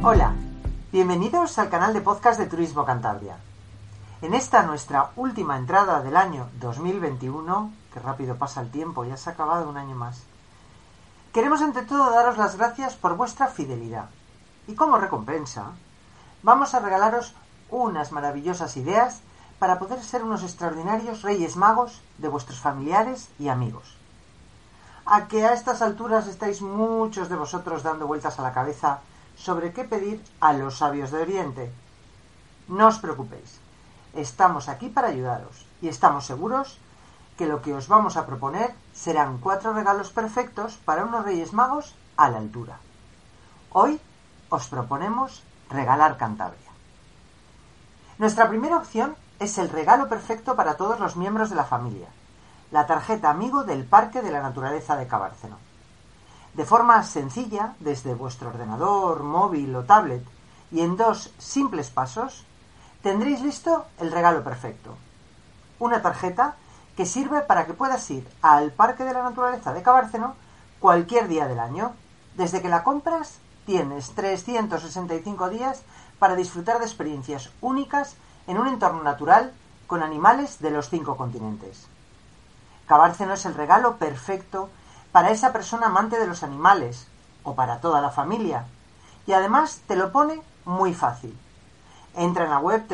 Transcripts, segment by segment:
Hola, bienvenidos al canal de podcast de Turismo Cantabria. En esta nuestra última entrada del año 2021, que rápido pasa el tiempo, ya se ha acabado un año más, queremos ante todo daros las gracias por vuestra fidelidad. Y como recompensa, vamos a regalaros unas maravillosas ideas para poder ser unos extraordinarios Reyes Magos de vuestros familiares y amigos. A que a estas alturas estáis muchos de vosotros dando vueltas a la cabeza sobre qué pedir a los sabios de Oriente. No os preocupéis, estamos aquí para ayudaros y estamos seguros que lo que os vamos a proponer serán 4 regalos perfectos para unos Reyes Magos a la altura. Hoy os proponemos regalar Cantabria. Nuestra primera opción es el regalo perfecto para todos los miembros de la familia, la tarjeta amigo del Parque de la Naturaleza de Cabárceno. De forma sencilla, desde vuestro ordenador, móvil o tablet, y en 2 simples pasos, tendréis listo el regalo perfecto. Una tarjeta que sirve para que puedas ir al Parque de la Naturaleza de Cabárceno cualquier día del año. Desde que la compras, tienes 365 días para disfrutar de experiencias únicas en un entorno natural con animales de los 5 continentes. Cabárceno es el regalo perfecto para esa persona amante de los animales, o para toda la familia, y además te lo pone muy fácil. Entra en la web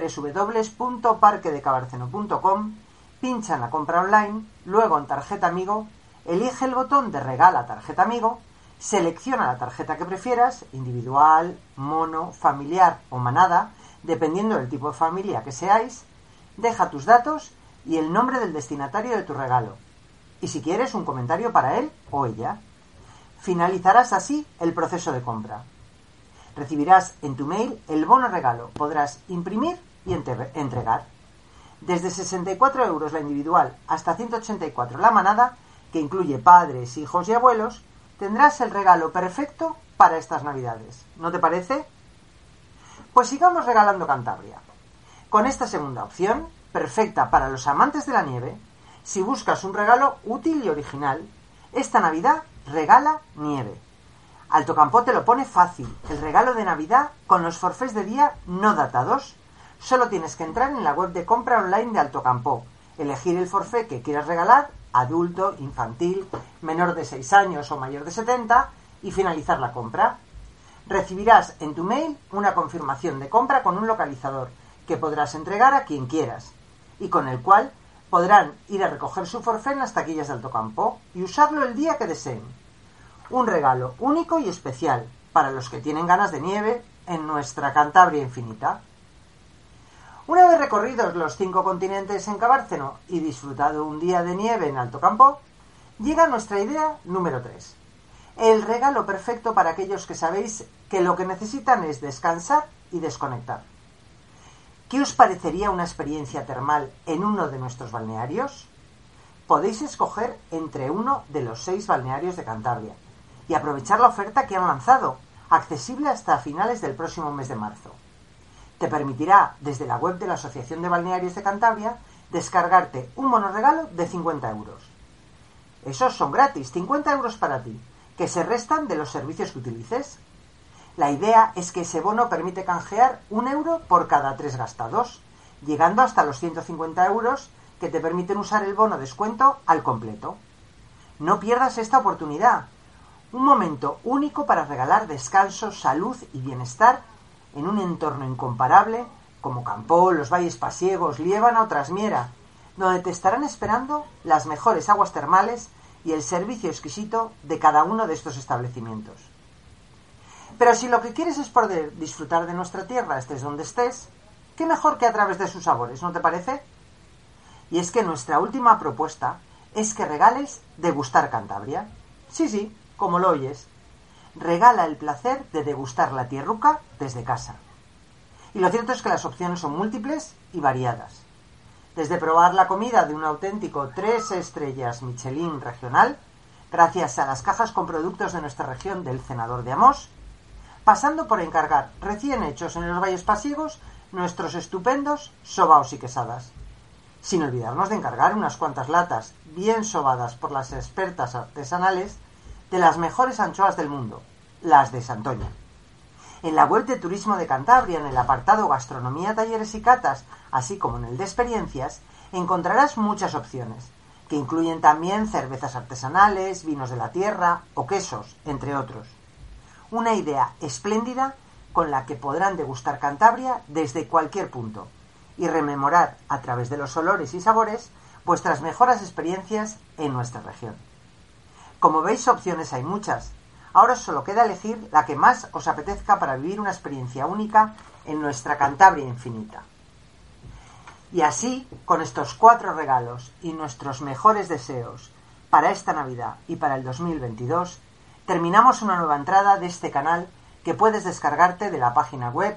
www.parquedecabarceno.com, pincha en la compra online, luego en tarjeta amigo, elige el botón de regala tarjeta amigo, selecciona la tarjeta que prefieras, individual, mono, familiar o manada, dependiendo del tipo de familia que seáis, deja tus datos y el nombre del destinatario de tu regalo. Y si quieres un comentario para él o ella. Finalizarás así el proceso de compra. Recibirás en tu mail el bono regalo. Podrás imprimir y entregar. Desde 64 € la individual hasta 184 la manada, que incluye padres, hijos y abuelos, tendrás el regalo perfecto para estas navidades. ¿No te parece? Pues sigamos regalando Cantabria. Con esta segunda opción, perfecta para los amantes de la nieve, si buscas un regalo útil y original, esta Navidad regala nieve. Altocampo te lo pone fácil, el regalo de Navidad con los forfés de día no datados. Solo tienes que entrar en la web de compra online de Altocampo, elegir el forfé que quieras regalar, adulto, infantil, menor de 6 años o mayor de 70, y finalizar la compra. Recibirás en tu mail una confirmación de compra con un localizador que podrás entregar a quien quieras y con el cual podrán ir a recoger su forfé en las taquillas de Altocampo y usarlo el día que deseen. Un regalo único y especial para los que tienen ganas de nieve en nuestra Cantabria infinita. Una vez recorridos los 5 continentes en Cabárceno y disfrutado un día de nieve en Altocampo, llega nuestra idea número 3. El regalo perfecto para aquellos que sabéis que lo que necesitan es descansar y desconectar. ¿Qué os parecería una experiencia termal en uno de nuestros balnearios? Podéis escoger entre uno de los 6 balnearios de Cantabria y aprovechar la oferta que han lanzado, accesible hasta finales del próximo mes de marzo. Te permitirá, desde la web de la Asociación de Balnearios de Cantabria, descargarte un bono regalo de 50 €. Esos son gratis, 50 € para ti, que se restan de los servicios que utilices. La idea es que ese bono permite canjear 1 € por cada 3 gastados, llegando hasta los 150 € que te permiten usar el bono descuento al completo. No pierdas esta oportunidad. Un momento único para regalar descanso, salud y bienestar en un entorno incomparable como Campó, los Valles Pasiegos, Liébana o Trasmiera, donde te estarán esperando las mejores aguas termales y el servicio exquisito de cada uno de estos establecimientos. Pero si lo que quieres es poder disfrutar de nuestra tierra, estés donde estés, qué mejor que a través de sus sabores, ¿no te parece? Y es que nuestra última propuesta es que regales degustar Cantabria. Sí, como lo oyes. Regala el placer de degustar la tierruca desde casa. Y lo cierto es que las opciones son múltiples y variadas. Desde probar la comida de un auténtico 3 estrellas Michelin regional, gracias a las cajas con productos de nuestra región del Cenador de Amós, pasando por encargar recién hechos en los Valles Pasiegos nuestros estupendos sobaos y quesadas. Sin olvidarnos de encargar unas cuantas latas bien sobadas por las expertas artesanales de las mejores anchoas del mundo, las de Santoña. En la web de Turismo de Cantabria, en el apartado Gastronomía, Talleres y Catas, así como en el de Experiencias, encontrarás muchas opciones, que incluyen también cervezas artesanales, vinos de la tierra o quesos, entre otros. Una idea espléndida con la que podrán degustar Cantabria desde cualquier punto y rememorar a través de los olores y sabores vuestras mejores experiencias en nuestra región. Como veis, opciones hay muchas. Ahora solo queda elegir la que más os apetezca para vivir una experiencia única en nuestra Cantabria infinita. Y así, con estos 4 regalos y nuestros mejores deseos para esta Navidad y para el 2022, terminamos una nueva entrada de este canal que puedes descargarte de la página web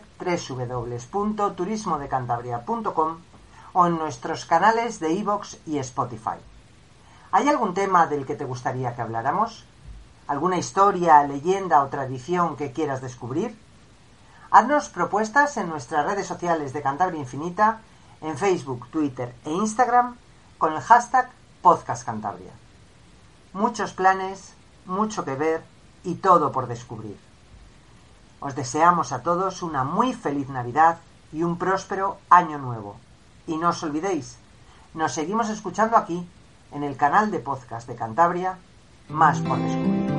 www.turismodecantabria.com o en nuestros canales de iVoox y Spotify. ¿Hay algún tema del que te gustaría que habláramos? ¿Alguna historia, leyenda o tradición que quieras descubrir? Haznos propuestas en nuestras redes sociales de Cantabria Infinita, en Facebook, Twitter e Instagram, con el hashtag PodcastCantabria. Muchos planes, mucho que ver y todo por descubrir. Os deseamos a todos una muy feliz Navidad y un próspero Año Nuevo. Y no os olvidéis, nos seguimos escuchando aquí, en el canal de podcast de Cantabria, Más por Descubrir.